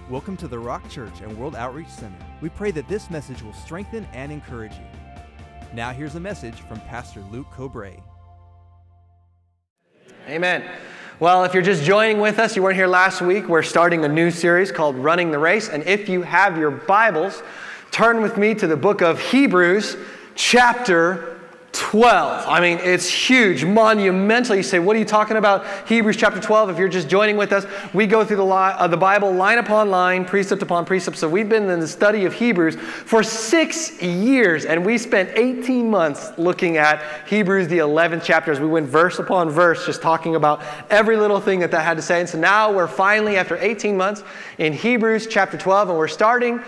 Welcome to the Rock Church and World Outreach Center. We pray that this message will strengthen and encourage you. Now here's a message from Pastor Luke Cobray. Amen. Well, if you're just joining with us, you weren't here last week, we're starting a new series called Running the Race. And if you have your Bibles, turn with me to the book of Hebrews, chapter 12. I mean, it's huge, monumental. You say, what are you talking about? Hebrews chapter 12. If you're just joining with us, we go through the Bible line upon line, precept upon precept. So we've been in the study of Hebrews for 6 years, and we spent 18 months looking at Hebrews, the 11th chapter, as we went verse upon verse, just talking about every little thing that had to say. And so now we're finally, after 18 months, in Hebrews chapter 12, and we started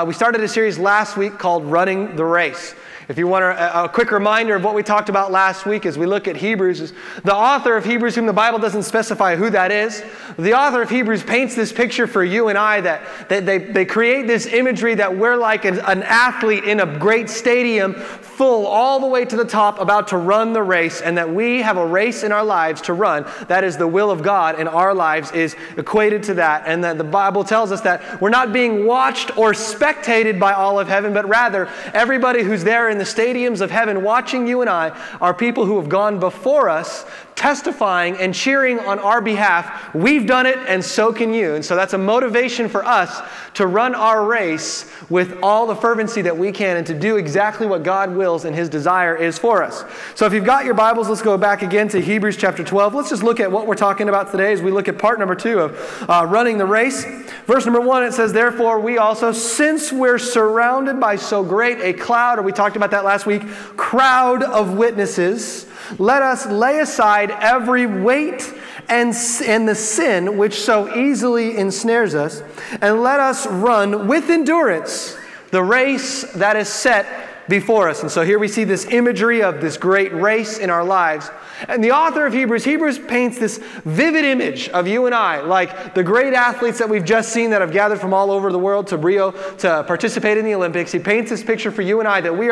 a series last week called Running the Race. If you want a quick reminder of what we talked about last week as we look at Hebrews, is the author of Hebrews, whom the Bible doesn't specify who that is, the author of Hebrews paints this picture for you and I that they create this imagery that we're like an athlete in a great stadium, full all the way to the top, about to run the race, and that we have a race in our lives to run. That is the will of God, and our lives is equated to that. And that the Bible tells us that we're not being watched or spectated by all of heaven, but rather everybody who's there in the stadiums of heaven watching you and I are people who have gone before us, testifying and cheering on our behalf. We've done it, and so can you. And so that's a motivation for us to run our race with all the fervency that we can and to do exactly what God wills and His desire is for us. So if you've got your Bibles, let's go back again to Hebrews chapter 12. Let's just look at what we're talking about today as we look at part number 2 of running the race. Verse number 1, it says, "Therefore we also, since we're surrounded by so great a cloud," or we talked about that last week, crowd of witnesses, "let us lay aside every weight and the sin which so easily ensnares us, and let us run with endurance the race that is set before us." And so here we see this imagery of this great race in our lives. And the author of Hebrews paints this vivid image of you and I, like the great athletes that we've just seen that have gathered from all over the world to Rio to participate in the Olympics. He paints this picture for you and I that we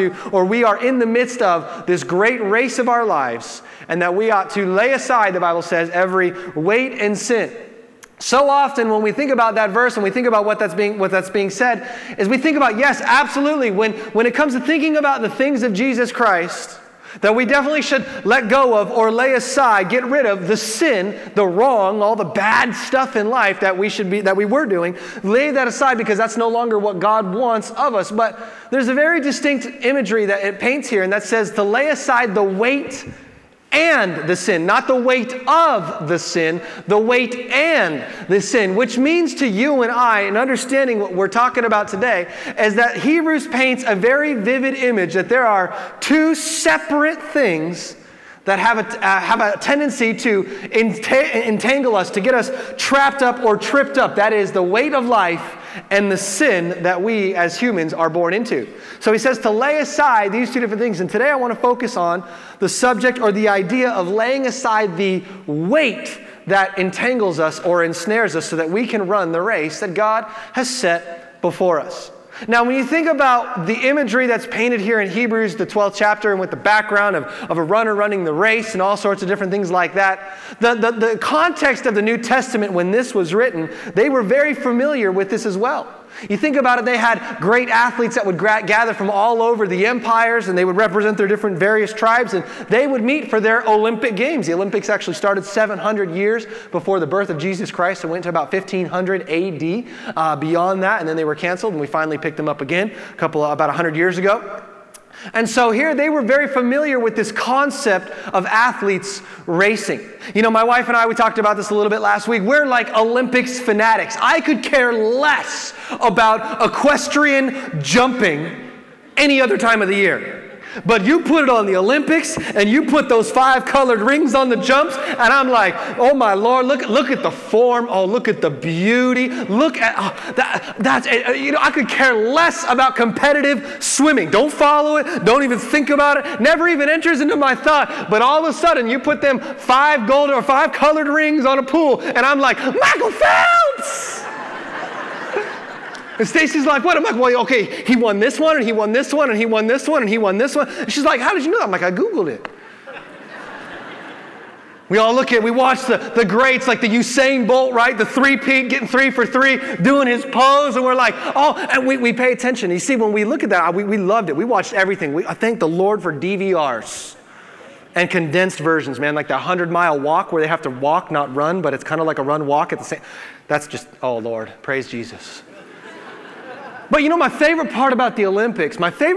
are in the midst of this great race of our lives, and that we ought to lay aside, the Bible says, every weight and sin. So often when we think about that verse and we think about what that's being said, is we think about, yes, absolutely, when it comes to thinking about the things of Jesus Christ, that we definitely should let go of or lay aside, get rid of the sin, the wrong, all the bad stuff in life that we were doing. Lay that aside because that's no longer what God wants of us. But there's a very distinct imagery that it paints here, and that says to lay aside the weight and the sin, not the weight of the sin, the weight and the sin, which means to you and I, in understanding what we're talking about today, is that Hebrews paints a very vivid image that there are two separate things that have a tendency to entangle us, to get us trapped up or tripped up. That is the weight of life and the sin that we as humans are born into. So he says to lay aside these two different things. And today I want to focus on the subject or the idea of laying aside the weight that entangles us or ensnares us so that we can run the race that God has set before us. Now, when you think about the imagery that's painted here in Hebrews, the 12th chapter, and with the background of a runner running the race and all sorts of different things like that, the context of the New Testament when this was written, they were very familiar with this as well. You think about it, they had great athletes that would gather from all over the empires, and they would represent their different various tribes, and they would meet for their Olympic Games. The Olympics actually started 700 years before the birth of Jesus Christ and went to about 1500 AD. Beyond that, and then they were canceled, and we finally picked them up again about 100 years ago. And so here they were very familiar with this concept of athletes racing. You know, my wife and I, we talked about this a little bit last week. We're like Olympics fanatics. I could care less about equestrian jumping any other time of the year. But you put it on the Olympics, and you put those 5 colored rings on the jumps, and I'm like, oh my Lord, look at the form, oh look at the beauty, look at I could care less about competitive swimming. Don't follow it, don't even think about it, never even enters into my thought. But all of a sudden, you put them 5 golden or 5 colored rings on a pool, and I'm like, Michael Phelps! And Stacy's like, what? I'm like, well, okay, he won this one, and he won this one, and he won this one, and he won this one. And she's like, how did you know that? I'm like, I Googled it. We watch the greats like the Usain Bolt, right? The three-peat, getting 3 for 3, doing his pose, and we're like, oh, and we pay attention. You see, when we look at that, we loved it. We watched everything. I thank the Lord for DVRs and condensed versions, man, like the 100-mile walk where they have to walk, not run, but it's kind of like a run-walk at the same. That's just, oh, Lord, praise Jesus. But my favorite part about the Olympics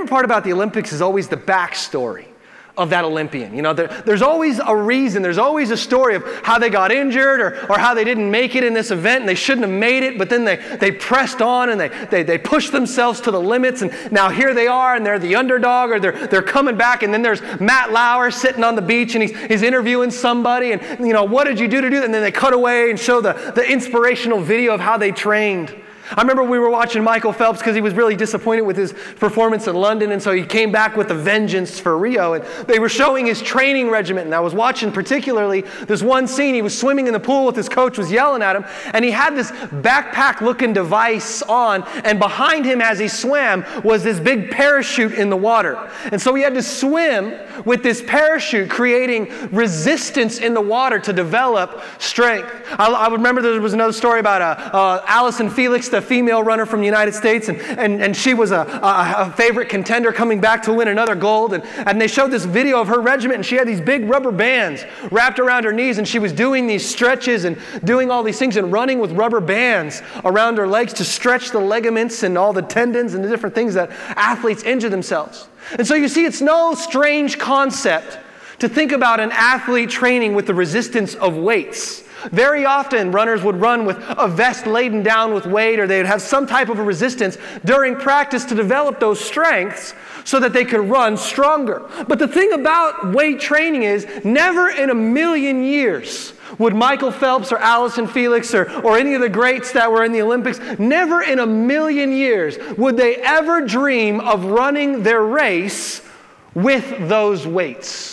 is always the backstory of that Olympian. There's always a reason, there's always a story of how they got injured or how they didn't make it in this event and they shouldn't have made it, but then they pressed on and they pushed themselves to the limits, and now here they are and they're the underdog, or they're coming back, and then there's Matt Lauer sitting on the beach and he's interviewing somebody, and what did you do to do that? And then they cut away and show the inspirational video of how they trained. I remember we were watching Michael Phelps because he was really disappointed with his performance in London, and so he came back with a vengeance for Rio, and they were showing his training regimen, and I was watching particularly this one scene. He was swimming in the pool with his coach was yelling at him, and he had this backpack-looking device on, and behind him as he swam was this big parachute in the water. And so he had to swim with this parachute, creating resistance in the water to develop strength. I remember there was another story about Allison Felix, the female runner from the United States, and she was a favorite contender coming back to win another gold, and they showed this video of her regiment, and she had these big rubber bands wrapped around her knees, and she was doing these stretches and doing all these things and running with rubber bands around her legs to stretch the ligaments and all the tendons and the different things that athletes injure themselves. And so you see, it's no strange concept to think about an athlete training with the resistance of weights. Very often, runners would run with a vest laden down with weight, or they would have some type of a resistance during practice to develop those strengths so that they could run stronger. But the thing about weight training is, never in a million years would Michael Phelps or Allison Felix or any of the greats that were in the Olympics, never in a million years would they ever dream of running their race with those weights.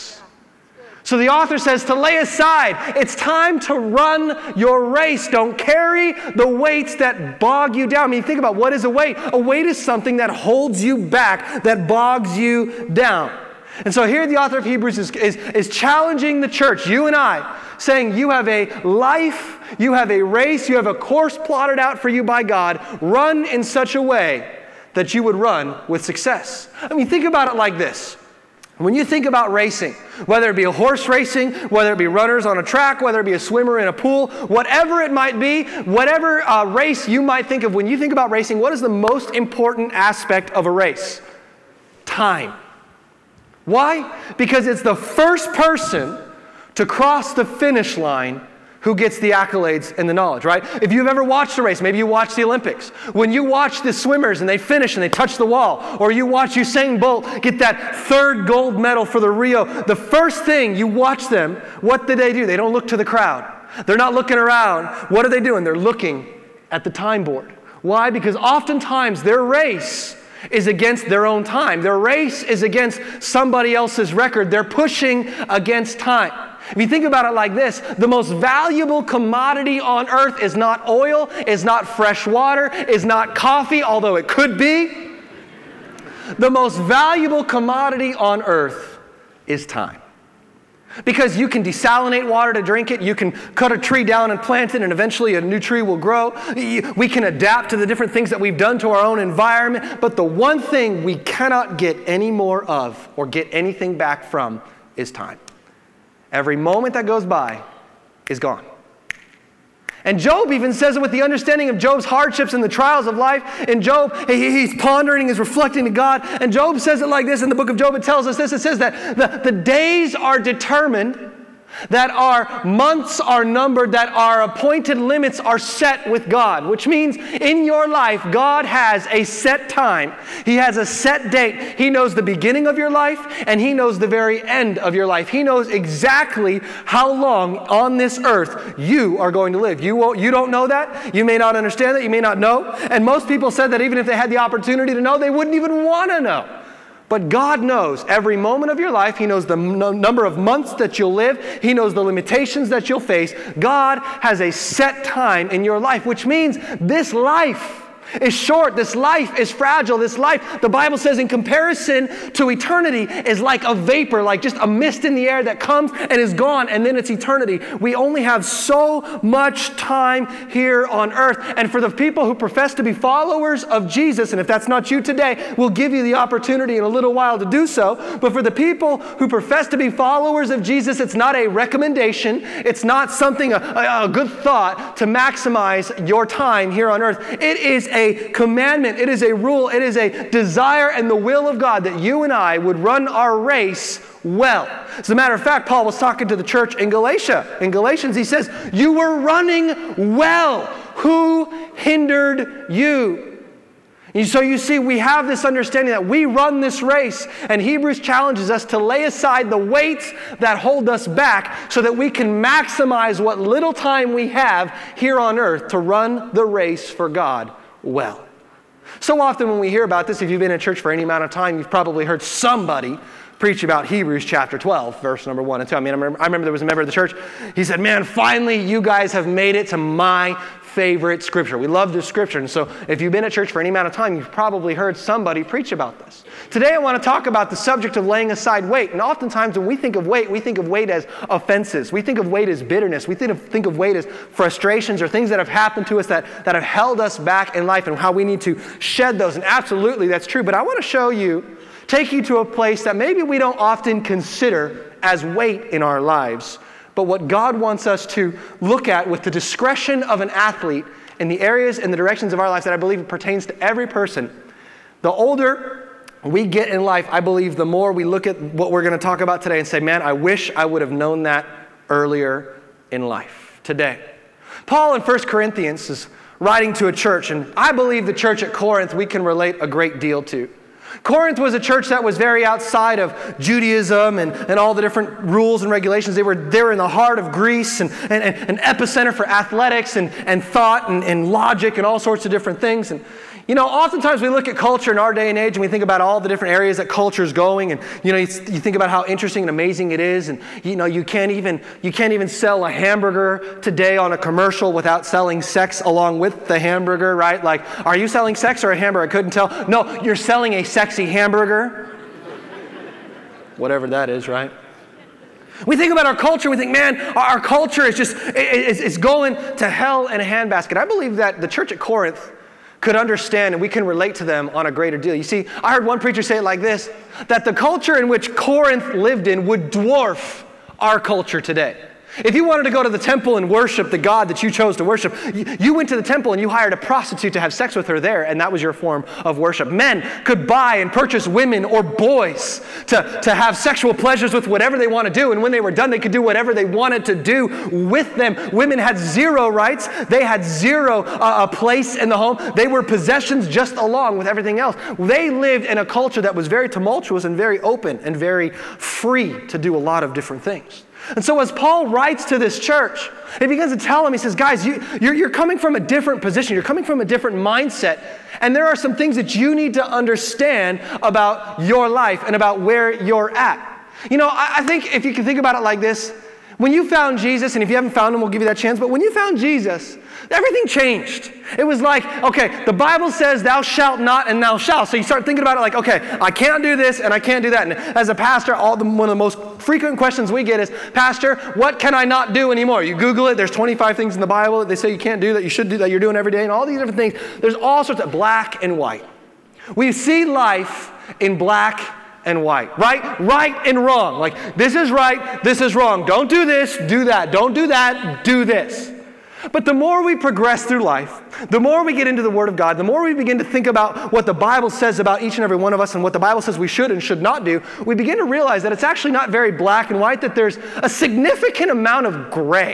So the author says to lay aside, it's time to run your race. Don't carry the weights that bog you down. I mean, think about, what is a weight? A weight is something that holds you back, that bogs you down. And so here the author of Hebrews is challenging the church, you and I, saying you have a life, you have a race, you have a course plotted out for you by God. Run in such a way that you would run with success. I mean, think about it like this. When you think about racing, whether it be a horse racing, whether it be runners on a track, whether it be a swimmer in a pool, whatever it might be, whatever race you might think of, when you think about racing, what is the most important aspect of a race? Time. Why? Because it's the first person to cross the finish line who gets the accolades and the knowledge, right? If you've ever watched a race, maybe you watch the Olympics. When you watch the swimmers and they finish and they touch the wall, or you watch Usain Bolt get that third gold medal for the Rio, the first thing you watch them, what do? They don't look to the crowd. They're not looking around. What are they doing? They're looking at the time board. Why? Because oftentimes their race is against their own time. Their race is against somebody else's record. They're pushing against time. If you think about it like this, the most valuable commodity on earth is not oil, is not fresh water, is not coffee, although it could be. The most valuable commodity on earth is time. Because you can desalinate water to drink it, you can cut a tree down and plant it, and eventually a new tree will grow. We can adapt to the different things that we've done to our own environment, but the one thing we cannot get any more of or get anything back from is time. Every moment that goes by is gone. And Job even says it with the understanding of Job's hardships and the trials of life. And Job, he's pondering, he's reflecting to God. And Job says it like this in the book of Job. It tells us this. It says that the days are determined, that our months are numbered, that our appointed limits are set with God. Which means in your life, God has a set time. He has a set date. He knows the beginning of your life, and He knows the very end of your life. He knows exactly how long on this earth you are going to live. You don't know that. You may not understand that. You may not know. And most people said that even if they had the opportunity to know, they wouldn't even want to know. But God knows every moment of your life. He knows the number of months that you'll live. He knows the limitations that you'll face. God has a set time in your life, which means this life is short. This life is fragile. This life, the Bible says, in comparison to eternity, is like a vapor, like just a mist in the air that comes and is gone, and then it's eternity. We only have so much time here on earth. And for the people who profess to be followers of Jesus, and if that's not you today, we'll give you the opportunity in a little while to do so. But for the people who profess to be followers of Jesus, it's not a recommendation. It's not something, a good thought to maximize your time here on earth. It is a commandment. It is a rule. It is a desire and the will of God that you and I would run our race well. As a matter of fact, Paul was talking to the church in Galatia. In Galatians, he says, you were running well. Who hindered you? And so you see, we have this understanding that we run this race, and Hebrews challenges us to lay aside the weights that hold us back so that we can maximize what little time we have here on earth to run the race for God well. So often when we hear about this, if you've been in church for any amount of time, you've probably heard somebody preach about Hebrews chapter 12, verse number 1 and 2. I remember there was a member of the church, he said, man, finally you guys have made it to my favorite scripture. We love this scripture. And so if you've been at church for any amount of time, you've probably heard somebody preach about this. Today I want to talk about the subject of laying aside weight. And oftentimes when we think of weight as offenses. We think of weight as bitterness. We think of weight as frustrations or things that have happened to us that have held us back in life and how we need to shed those. And absolutely that's true. But I want to take you to a place that maybe we don't often consider as weight in our lives, but what God wants us to look at with the discretion of an athlete in the areas and the directions of our lives that I believe pertains to every person. The older we get in life, I believe the more we look at what we're going to talk about today and say, man, I wish I would have known that earlier in life, today. Paul in 1 Corinthians is writing to a church, and I believe the church at Corinth we can relate a great deal to. Corinth was a church that was very outside of Judaism and all the different rules and regulations. They were in the heart of Greece and an epicenter for athletics and thought and logic and all sorts of different things. And you know, oftentimes we look at culture in our day and age and we think about all the different areas that culture is going, and you know, you think about how interesting and amazing it is, and you know, you can't even sell a hamburger today on a commercial without selling sex along with the hamburger, right? Like, are you selling sex or a hamburger? I couldn't tell. No, you're selling a sexy hamburger. Whatever that is, right? We think about our culture, we think, man, our culture is just, it's going to hell in a handbasket. I believe that the church at Corinth could understand and we can relate to them on a greater deal. You see, I heard one preacher say it like this, that the culture in which Corinth lived in would dwarf our culture today. If you wanted to go to the temple and worship the God that you chose to worship, you went to the temple and you hired a prostitute to have sex with her there, and that was your form of worship. Men could buy and purchase women or boys to have sexual pleasures with whatever they want to do, and when they were done, they could do whatever they wanted to do with them. Women had zero rights. They had zero place in the home. They were possessions just along with everything else. They lived in a culture that was very tumultuous and very open and very free to do a lot of different things. And so as Paul writes to this church, he begins to tell them, he says, guys, you're coming from a different position. You're coming from a different mindset. And there are some things that you need to understand about your life and about where you're at. You know, I think if you can think about it like this, when you found Jesus, and if you haven't found him, we'll give you that chance, but when you found Jesus, everything changed. It was like, okay, the Bible says thou shalt not and thou shalt. So you start thinking about it like, okay, I can't do this and I can't do that. And as a pastor, one of the most frequent questions we get is, Pastor, what can I not do anymore? You Google it, there's 25 things in the Bible that they say you can't do, that you should do, that you're doing every day, and all these different things. There's all sorts of black and white. We see life in black and white, right and wrong. Like, this is right, this is wrong. Don't do this, do that. Don't do that, do this. But the more we progress through life, the more we get into the Word of God, the more we begin to think about what the Bible says about each and every one of us and what the Bible says we should and should not do, we begin to realize that it's actually not very black and white, that there's a significant amount of gray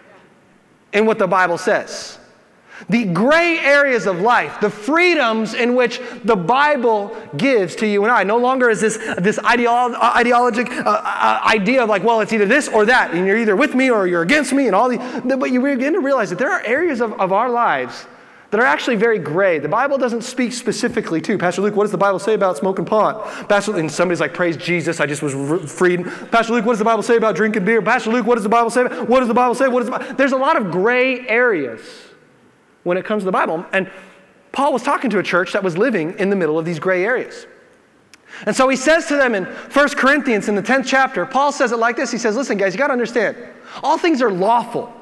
in what the Bible says. The gray areas of life, the freedoms in which the Bible gives to you and I. No longer is this ideologic idea of like, well, it's either this or that, and you're either with me or you're against me, and all but you begin to realize that there are areas of our lives that are actually very gray. The Bible doesn't speak specifically to. Pastor Luke, what does the Bible say about smoking pot? And somebody's like, praise Jesus, I just was freed. Pastor Luke, what does the Bible say about drinking beer? Pastor Luke, what does the Bible say about, what does the Bible say? There's a lot of gray areas when it comes to the Bible. And Paul was talking to a church that was living in the middle of these gray areas. And so he says to them in 1 Corinthians in the 10th chapter, Paul says it like this. He says, listen, guys, you got to understand, all things are lawful,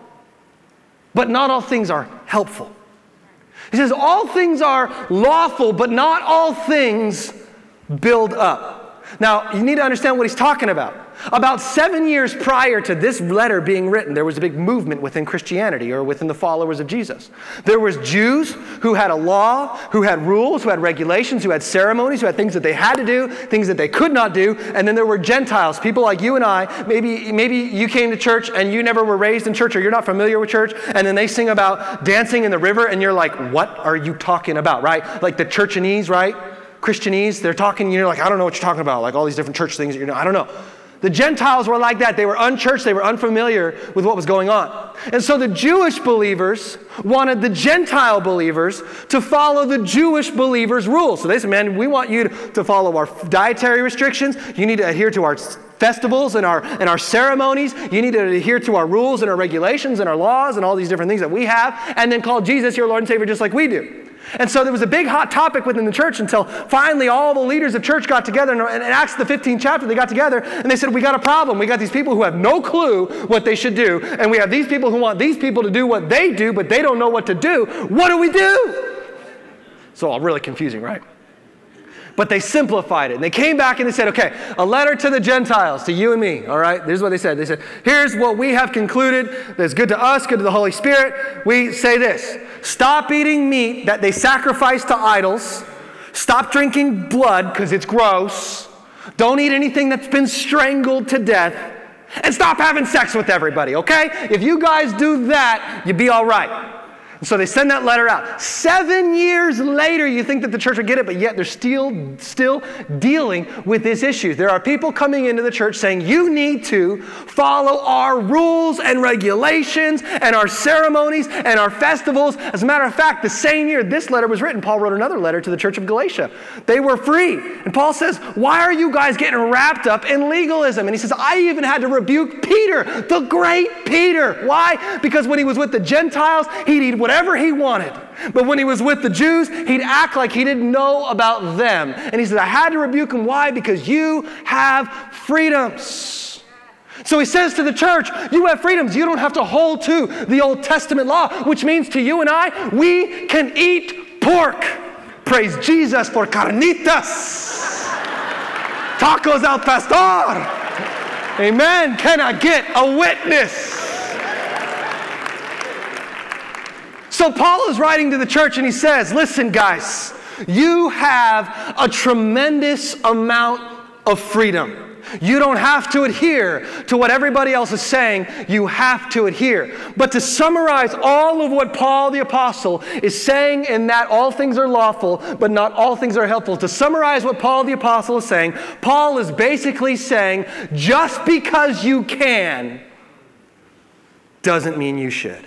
but not all things are helpful. He says, all things are lawful, but not all things build up. Now, you need to understand what he's talking about. About 7 years prior to this letter being written, there was a big movement within Christianity or within the followers of Jesus. There was Jews who had a law, who had rules, who had regulations, who had ceremonies, who had things that they had to do, things that they could not do. And then there were Gentiles, people like you and I. Maybe you came to church and you never were raised in church or you're not familiar with church. And then they sing about dancing in the river and you're like, what are you talking about, right? Like the churchanese, right? Christianese, they're talking, you're like, I don't know what you're talking about. Like all these different church things, I don't know. The Gentiles were like that. They were unchurched. They were unfamiliar with what was going on. And so the Jewish believers wanted the Gentile believers to follow the Jewish believers' rules. So they said, man, we want you to follow our dietary restrictions. You need to adhere to our festivals and our ceremonies. You need to adhere to our rules and our regulations and our laws and all these different things that we have. And then call Jesus your Lord and Savior just like we do. And so there was a big hot topic within the church until finally all the leaders of church got together. And in Acts the 15th chapter, they got together and they said, we got a problem. We got these people who have no clue what they should do. And we have these people who want these people to do what they do, but they don't know what to do. What do we do? It's all really confusing, right? But they simplified it. And they came back and they said, okay, a letter to the Gentiles, to you and me, all right? Here's what they said. They said, here's what we have concluded that's good to us, good to the Holy Spirit. We say this, stop eating meat that they sacrifice to idols. Stop drinking blood because it's gross. Don't eat anything that's been strangled to death. And stop having sex with everybody, okay? If you guys do that, you'll be all right. So they send that letter out. 7 years later, you think that the church would get it, but yet they're still dealing with this issue. There are people coming into the church saying, you need to follow our rules and regulations and our ceremonies and our festivals. As a matter of fact, the same year this letter was written, Paul wrote another letter to the church of Galatia. They were free. And Paul says, why are you guys getting wrapped up in legalism? And he says, I even had to rebuke Peter, the great Peter. Why? Because when he was with the Gentiles, he'd eat whatever he wanted. But when he was with the Jews, he'd act like he didn't know about them. And he said, I had to rebuke him. Why? Because you have freedoms. So he says to the church, you have freedoms. You don't have to hold to the Old Testament law, which means to you and I, we can eat pork. Praise Jesus for carnitas. Tacos al pastor. Amen. Can I get a witness? So Paul is writing to the church and he says, listen guys, you have a tremendous amount of freedom. You don't have to adhere to what everybody else is saying. You have to adhere. But to summarize all of what Paul the Apostle is saying in that all things are lawful, but not all things are helpful. To summarize what Paul the Apostle is saying, Paul is basically saying, just because you can doesn't mean you should.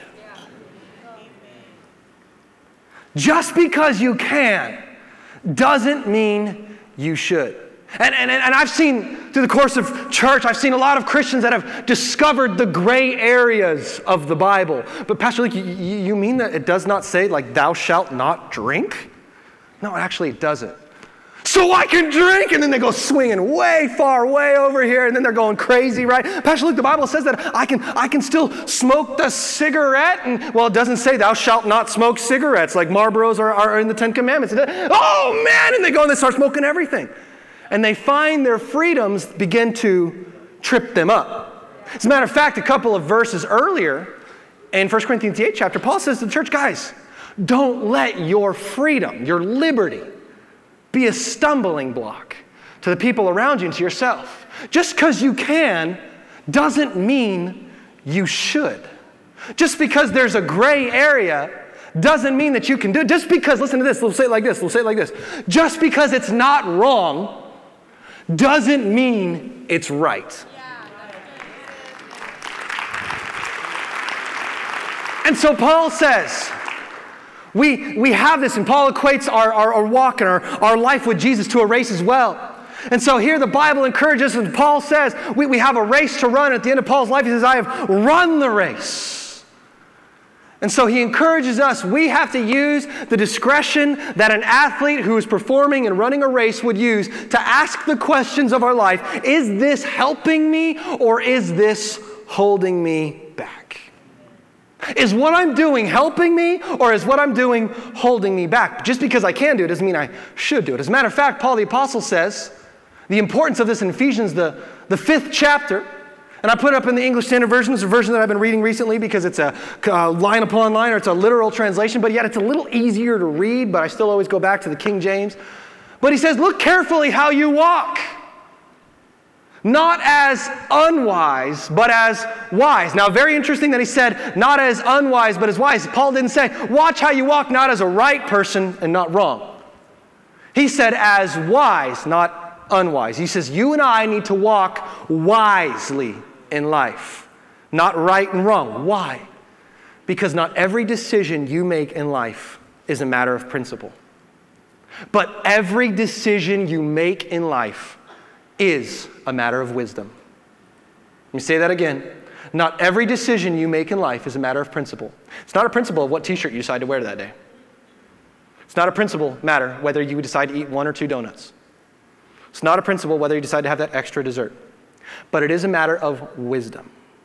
Just because you can doesn't mean you should. And I've seen, through the course of church, I've seen a lot of Christians that have discovered the gray areas of the Bible. But Pastor Luke, you mean that it does not say, like, thou shalt not drink? No, actually it doesn't. So I can drink, and then they go swinging way far, way over here, and then they're going crazy, right? Pastor Luke, the Bible says that I can still smoke the cigarette, and well, it doesn't say thou shalt not smoke cigarettes, like Marlboros are in the Ten Commandments. Oh man, and they go and they start smoking everything. And they find their freedoms begin to trip them up. As a matter of fact, a couple of verses earlier, in 1 Corinthians 8 chapter, Paul says to the church, guys, don't let your freedom, your liberty, be a stumbling block to the people around you and to yourself. Just because you can doesn't mean you should. Just because there's a gray area doesn't mean that you can do it. Just because, listen to this, we'll say it like this. Just because it's not wrong doesn't mean it's right. And so Paul says, we have this, and Paul equates our walk and our life with Jesus to a race as well. And so here the Bible encourages, and Paul says, we have a race to run. At the end of Paul's life, he says, I have run the race. And so he encourages us, we have to use the discretion that an athlete who is performing and running a race would use to ask the questions of our life. Is this helping me or is this holding me back? Is what I'm doing helping me or is what I'm doing holding me back? Just because I can do it doesn't mean I should do it. As a matter of fact, Paul the Apostle says the importance of this in Ephesians, the 5th chapter. And I put it up in the English Standard Version. It's a version that I've been reading recently because it's a line upon line, or it's a literal translation, but yet it's a little easier to read, but I still always go back to the King James. But he says, look carefully how you walk. Not as unwise, but as wise. Now, very interesting that he said, not as unwise, but as wise. Paul didn't say, watch how you walk, not as a right person and not wrong. He said, as wise, not unwise. He says, you and I need to walk wisely in life, not right and wrong. Why? Because not every decision you make in life is a matter of principle. But every decision you make in life is a matter of wisdom. Let me say that again. Not every decision you make in life is a matter of principle. It's not a principle of what t-shirt you decide to wear that day. It's not a principle matter whether you decide to eat 1 or 2 donuts. It's not a principle whether you decide to have that extra dessert. But it is a matter of wisdom.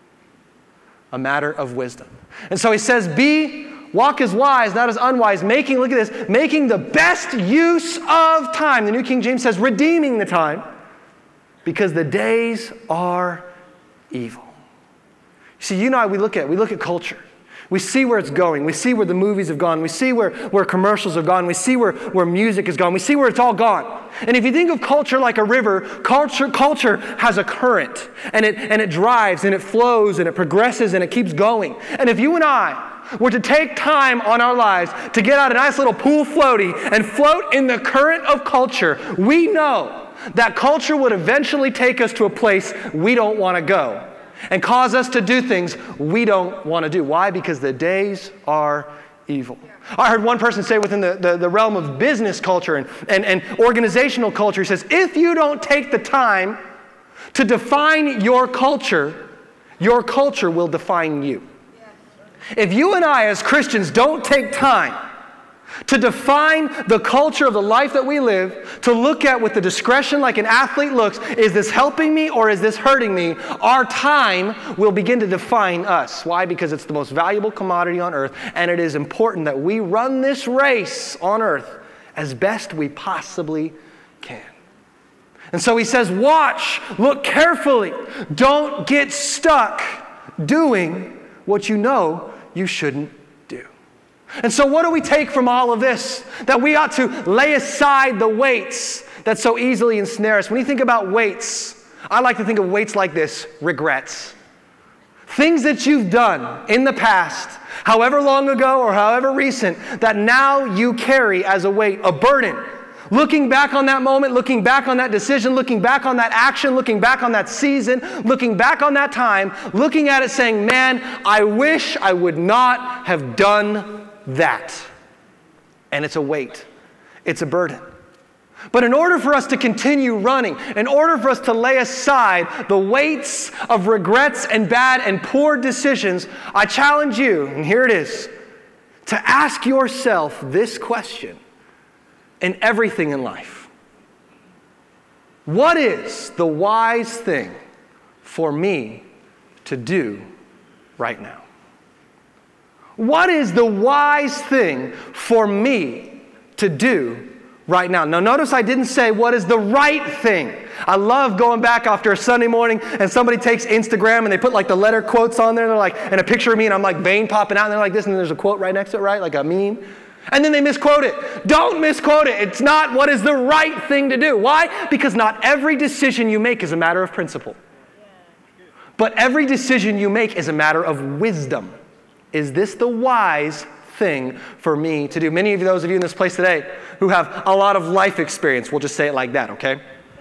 A matter of wisdom. And so he says, walk as wise, not as unwise, look at this, making the best use of time. The New King James says, redeeming the time, because the days are evil. You see, you and I, we look at culture. We see where it's going. We see where the movies have gone. We see where commercials have gone. We see where music has gone. We see where it's all gone. And if you think of culture like a river, culture has a current. And it drives and it flows and it progresses and it keeps going. And if you and I were to take time on our lives to get out a nice little pool floaty and float in the current of culture, we know that culture would eventually take us to a place we don't want to go. And cause us to do things we don't want to do. Why? Because the days are evil. I heard one person say within the realm of business culture and organizational culture, he says, if you don't take the time to define your culture will define you. If you and I as Christians don't take time to define the culture of the life that we live, to look at with the discretion like an athlete looks, is this helping me or is this hurting me? Our time will begin to define us. Why? Because it's the most valuable commodity on earth, and it is important that we run this race on earth as best we possibly can. And so he says, watch, look carefully, don't get stuck doing what you know you shouldn't do. And so what do we take from all of this? That we ought to lay aside the weights that so easily ensnare us. When you think about weights, I like to think of weights like this: regrets. Things that you've done in the past, however long ago or however recent, that now you carry as a weight, a burden. Looking back on that moment, looking back on that decision, looking back on that action, looking back on that season, looking back on that time, looking at it saying, man, I wish I would not have done that. And it's a weight. It's a burden. But in order for us to continue running, in order for us to lay aside the weights of regrets and bad and poor decisions, I challenge you, and here it is, to ask yourself this question in everything in life. What is the wise thing for me to do right now? What is the wise thing for me to do right now? Now notice I didn't say what is the right thing. I love going back after a Sunday morning and somebody takes Instagram and they put like the letter quotes on there. They're like, and a picture of me and I'm like vein popping out and they're like this and there's a quote right next to it, right? Like a meme. And then they misquote it. Don't misquote it. It's not what is the right thing to do. Why? Because not every decision you make is a matter of principle. But every decision you make is a matter of wisdom. Is this the wise thing for me to do? Many of those of you in this place today who have a lot of life experience, we'll just say it like that, okay?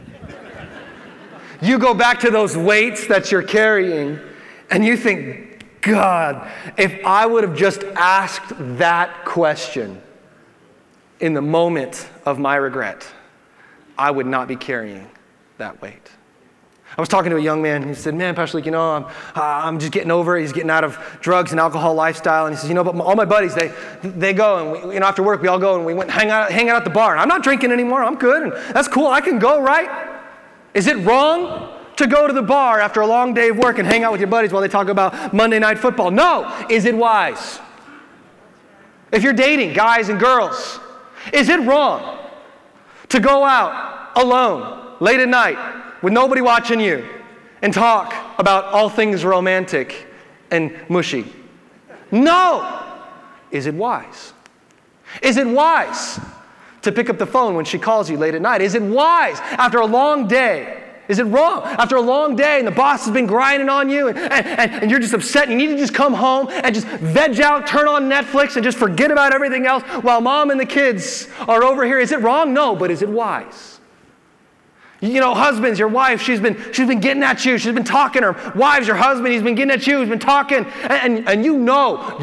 You go back to those weights that you're carrying and you think, God, if I would have just asked that question in the moment of my regret, I would not be carrying that weight. I was talking to a young man. He said, man, Pastor Luke, I'm just getting over it. He's getting out of drugs and alcohol lifestyle. And he says, but all my buddies, they go, and after work, we all go, and we went hang out at the bar. And I'm not drinking anymore. I'm good. And that's cool. I can go, right? Is it wrong to go to the bar after a long day of work and hang out with your buddies while they talk about Monday Night Football? No. Is it wise? If you're dating guys and girls, is it wrong to go out alone late at night with nobody watching you and talk about all things romantic and mushy? No. Is it wise? Is it wise to pick up the phone when she calls you late at night? Is it wise after a long day? Is it wrong after a long day and the boss has been grinding on you and you're just upset and you need to just come home and just veg out, turn on Netflix and just forget about everything else while mom and the kids are over here? Is it wrong? No, but is it wise? Husbands, your wife, she's been getting at you. She's been talking. Or wives, your husband, he's been getting at you. He's been talking. And you know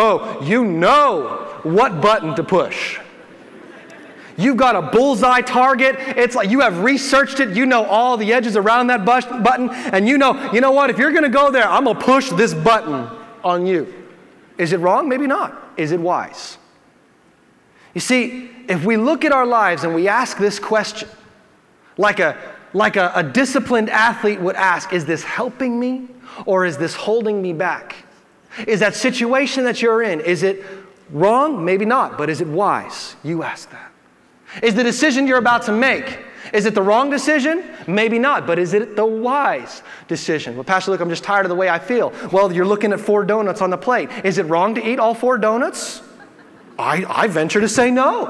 what button to push. You've got a bullseye target. It's like you have researched it. You know all the edges around that button. And you know what? If you're going to go there, I'm going to push this button on you. Is it wrong? Maybe not. Is it wise? You see, if we look at our lives and we ask this question, like a disciplined athlete would ask, is this helping me or is this holding me back? Is that situation that you're in, is it wrong? Maybe not, but is it wise? You ask that. Is the decision you're about to make, is it the wrong decision? Maybe not, but is it the wise decision? Well, Pastor Luke, I'm just tired of the way I feel. Well, you're looking at 4 donuts on the plate. Is it wrong to eat all 4 donuts? I venture to say no.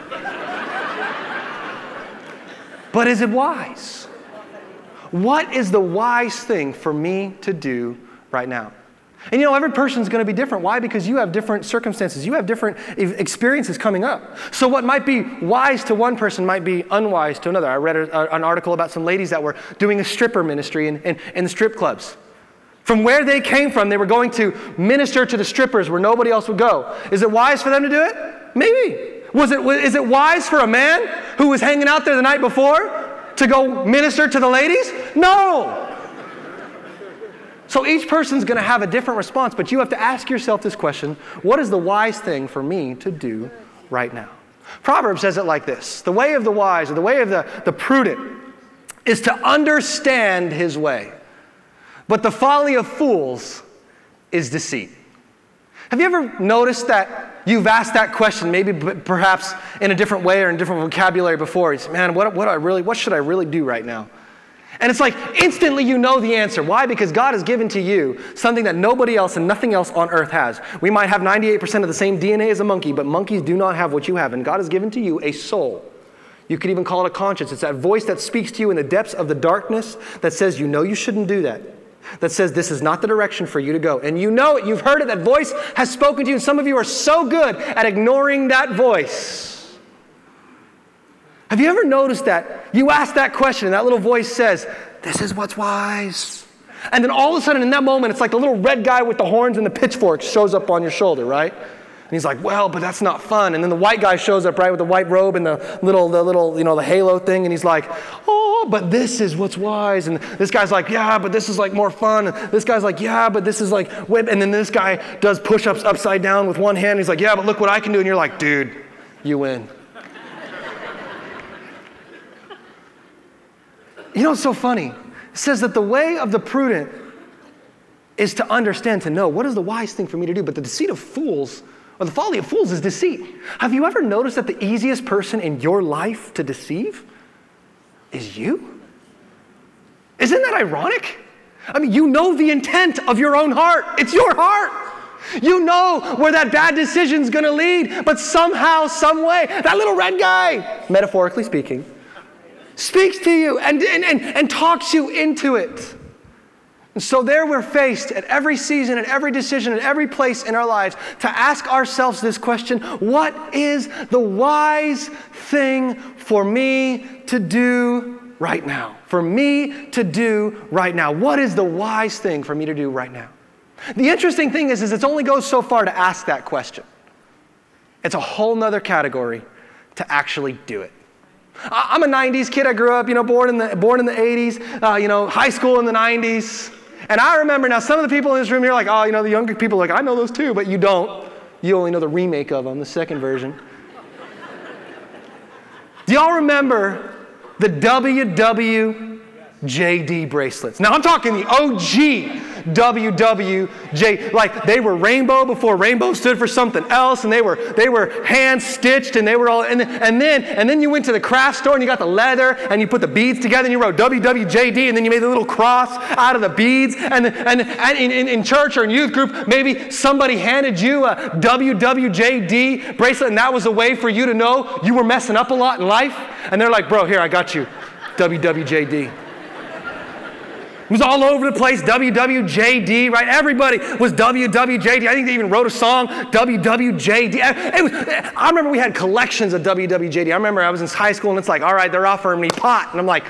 But is it wise? What is the wise thing for me to do right now? And every person's going to be different. Why? Because you have different circumstances. You have different experiences coming up. So what might be wise to one person might be unwise to another. I read an article about some ladies that were doing a stripper ministry in the strip clubs. From where they came from, they were going to minister to the strippers where nobody else would go. Is it wise for them to do it? Maybe. Is it wise for a man who was hanging out there the night before to go minister to the ladies? No. So each person's going to have a different response, but you have to ask yourself this question: what is the wise thing for me to do right now? Proverbs says it like this: the way of the wise, or the way of the prudent, is to understand his way, but the folly of fools is deceit. Have you ever noticed that you've asked that question, maybe perhaps in a different way or in a different vocabulary before? You say, man, what should I really do right now? And it's like instantly you know the answer. Why? Because God has given to you something that nobody else and nothing else on earth has. We might have 98% of the same DNA as a monkey, but monkeys do not have what you have. And God has given to you a soul. You could even call it a conscience. It's that voice that speaks to you in the depths of the darkness that says, you shouldn't do that. That says, this is not the direction for you to go. And you know it. You've heard it. That voice has spoken to you. And some of you are so good at ignoring that voice. Have you ever noticed that you ask that question and that little voice says, this is what's wise? And then all of a sudden in that moment, it's like the little red guy with the horns and the pitchfork shows up on your shoulder, right? And he's like, well, but that's not fun. And then the white guy shows up, right, with the white robe and the little, the halo thing. And he's like, oh, but this is what's wise. And this guy's like, yeah, but this is like more fun. And this guy's like, yeah, but this is like whip. And then this guy does push-ups upside down with one hand. And he's like, yeah, but look what I can do. And you're like, dude, you win. It's so funny. It says that the way of the prudent is to understand, to know what is the wise thing for me to do. But the deceit of fools, or the folly of fools, is deceit. Have you ever noticed that the easiest person in your life to deceive is you? Isn't that ironic? I mean, you know the intent of your own heart. It's your heart. You know where that bad decision's going to lead, but somehow, some way, that little red guy, metaphorically speaking, speaks to you and talks you into it. And so there we're faced at every season, at every decision, at every place in our lives to ask ourselves this question: what is the wise thing for me to do right now? For me to do right now. What is the wise thing for me to do right now? The interesting thing is it only goes so far to ask that question. It's a whole nother category to actually do it. I'm a 90s kid. I grew up, born in the 80s, high school in the 90s. And I remember now some of the people in this room, you're like, oh, the younger people are like, I know those too, but you don't. You only know the remake of them, the second version. Do y'all remember the WWJD bracelets? Now I'm talking the OG WWJ, like they were rainbow before rainbow stood for something else, and they were hand stitched, and they were all, and then you went to the craft store and you got the leather and you put the beads together and you wrote WWJD, and then you made a little cross out of the beads, and in church or in youth group, maybe somebody handed you a WWJD bracelet, and that was a way for you to know you were messing up a lot in life, and they're like, bro, here, I got you, WWJD. It was all over the place, WWJD, right? Everybody was WWJD. I think they even wrote a song, WWJD. I remember we had collections of WWJD. I remember I was in high school and it's like, all right, they're offering me pot. And I'm like,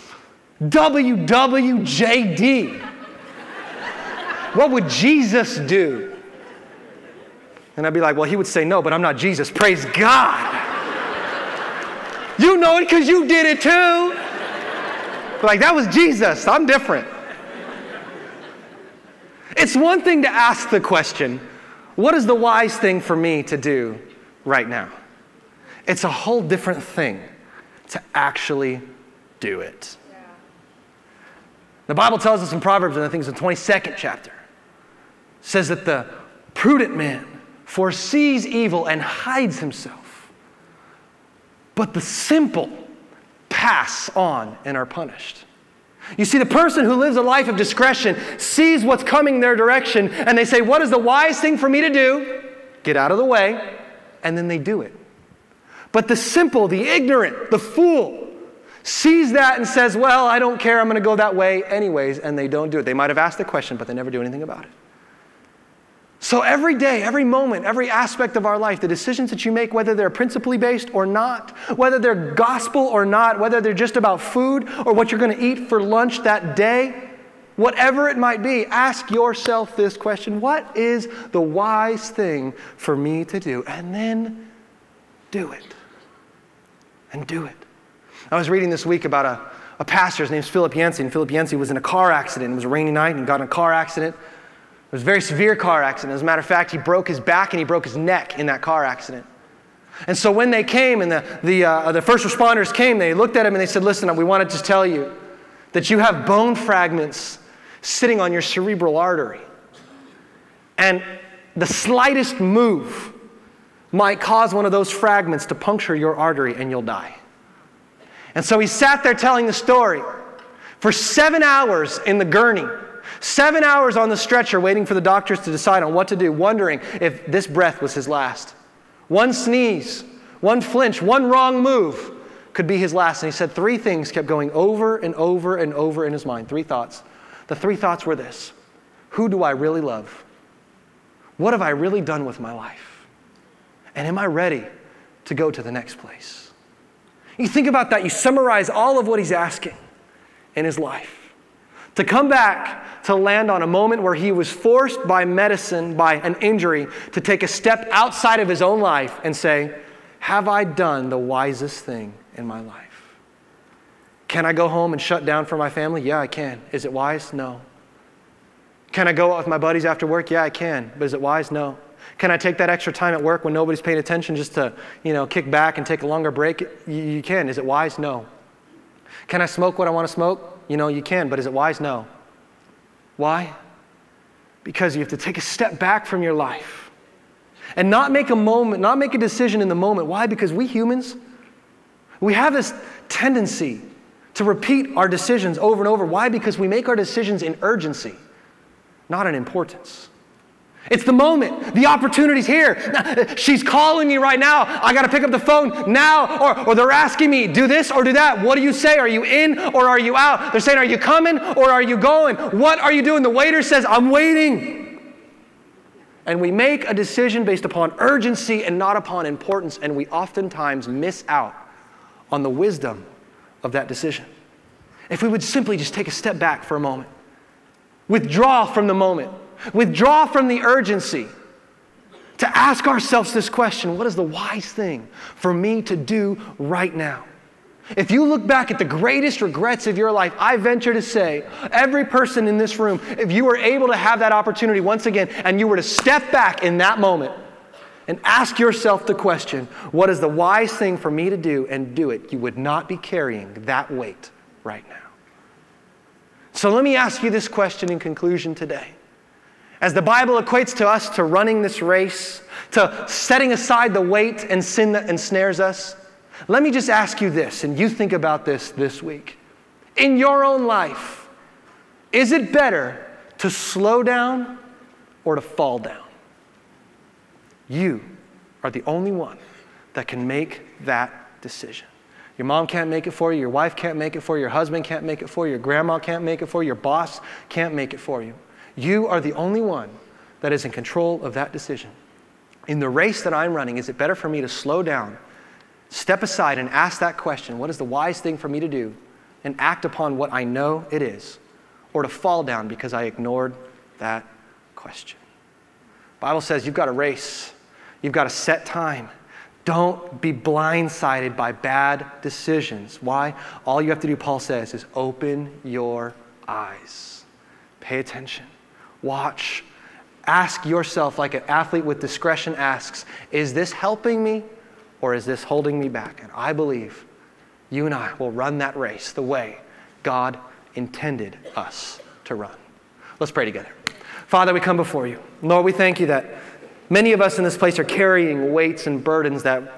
WWJD. What would Jesus do? And I'd be like, well, he would say no, but I'm not Jesus. Praise God. You know it because you did it too. Like, that was Jesus. I'm different. It's one thing to ask the question, what is the wise thing for me to do right now? It's a whole different thing to actually do it. Yeah. The Bible tells us in Proverbs, and I think it's the 22nd chapter, says that the prudent man foresees evil and hides himself, but the simple pass on and are punished. You see, the person who lives a life of discretion sees what's coming their direction, and they say, what is the wise thing for me to do? Get out of the way, and then they do it. But the simple, the ignorant, the fool sees that and says, well, I don't care, I'm going to go that way anyways, and they don't do it. They might have asked the question, but they never do anything about it. So every day, every moment, every aspect of our life, the decisions that you make, whether they're principally based or not, whether they're gospel or not, whether they're just about food or what you're going to eat for lunch that day, whatever it might be, ask yourself this question: what is the wise thing for me to do? And then do it. And do it. I was reading this week about a pastor. His name's Philip Yancey, and Philip Yancey was in a car accident. It was a rainy night and got in a car accident. It was a very severe car accident. As a matter of fact, he broke his back and he broke his neck in that car accident. And so when they came and the first responders came, they looked at him and they said, listen, we want to just tell you that you have bone fragments sitting on your cerebral artery. And the slightest move might cause one of those fragments to puncture your artery and you'll die. And so he sat there telling the story for 7 hours in the gurney, 7 hours on the stretcher waiting for the doctors to decide on what to do, wondering if this breath was his last. One sneeze, one flinch, one wrong move could be his last. And he said 3 things kept going over and over and over in his mind. 3 thoughts. The 3 thoughts were this: who do I really love? What have I really done with my life? And am I ready to go to the next place? You think about that, you summarize all of what he's asking in his life. To come back to land on a moment where he was forced by medicine, by an injury, to take a step outside of his own life and say, have I done the wisest thing in my life? Can I go home and shut down for my family? Yeah, I can. Is it wise? No. Can I go out with my buddies after work? Yeah, I can. But is it wise? No. Can I take that extra time at work when nobody's paying attention just to, kick back and take a longer break? You can. Is it wise? No. Can I smoke what I want to smoke? You can, but is it wise? No. Why? Because you have to take a step back from your life and not make a decision in the moment. Why? Because we humans, we have this tendency to repeat our decisions over and over. Why? Because we make our decisions in urgency, not in importance. It's the moment. The opportunity's here. She's calling me right now. I got to pick up the phone now. Or they're asking me, do this or do that. What do you say? Are you in or are you out? They're saying, are you coming or are you going? What are you doing? The waiter says, I'm waiting. And we make a decision based upon urgency and not upon importance. And we oftentimes miss out on the wisdom of that decision. If we would simply just take a step back for a moment, withdraw from the moment, withdraw from the urgency, to ask ourselves this question: what is the wise thing for me to do right now? If you look back at the greatest regrets of your life, I venture to say, every person in this room, if you were able to have that opportunity once again, and you were to step back in that moment and ask yourself the question, what is the wise thing for me to do, and do it, you would not be carrying that weight right now. So let me ask you this question in conclusion today. As the Bible equates to us to running this race, to setting aside the weight and sin that ensnares us, let me just ask you this, and you think about this week. In your own life, is it better to slow down or to fall down? You are the only one that can make that decision. Your mom can't make it for you, your wife can't make it for you, your husband can't make it for you, your grandma can't make it for you, your boss can't make it for you. You are the only one that is in control of that decision. In the race that I'm running, is it better for me to slow down, step aside and ask that question, what is the wise thing for me to do, and act upon what I know it is, or to fall down because I ignored that question? The Bible says you've got a race. You've got a set time. Don't be blindsided by bad decisions. Why? All you have to do, Paul says, is open your eyes. Pay attention. Watch. Ask yourself, like an athlete with discretion asks, is this helping me or is this holding me back? And I believe you and I will run that race the way God intended us to run. Let's pray together. Father, we come before you. Lord, we thank you that many of us in this place are carrying weights and burdens that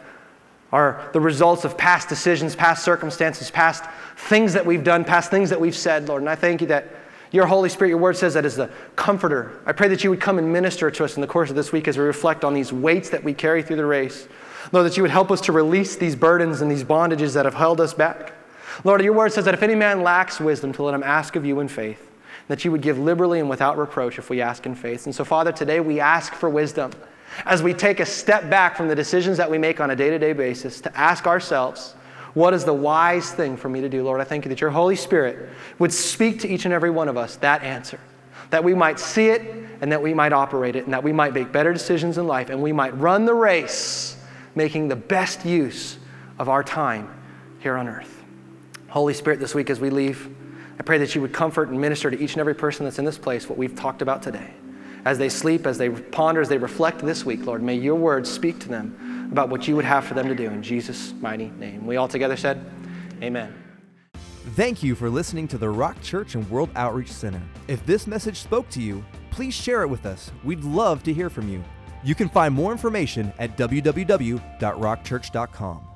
are the results of past decisions, past circumstances, past things that we've done, past things that we've said, Lord. And I thank you that your Holy Spirit, your word says that is the comforter. I pray that you would come and minister to us in the course of this week as we reflect on these weights that we carry through the race. Lord, that you would help us to release these burdens and these bondages that have held us back. Lord, your word says that if any man lacks wisdom, to let him ask of you in faith, that you would give liberally and without reproach if we ask in faith. And so, Father, today we ask for wisdom as we take a step back from the decisions that we make on a day-to-day basis to ask ourselves, what is the wise thing for me to do? Lord, I thank you that your Holy Spirit would speak to each and every one of us that answer, that we might see it and that we might operate it and that we might make better decisions in life and we might run the race making the best use of our time here on earth. Holy Spirit, this week as we leave, I pray that you would comfort and minister to each and every person that's in this place what we've talked about today. As they sleep, as they ponder, as they reflect this week, Lord, may your word speak to them about what you would have for them to do. In Jesus' mighty name. We all together said, amen. Thank you for listening to the Rock Church and World Outreach Center. If this message spoke to you, please share it with us. We'd love to hear from you. You can find more information at www.rockchurch.com.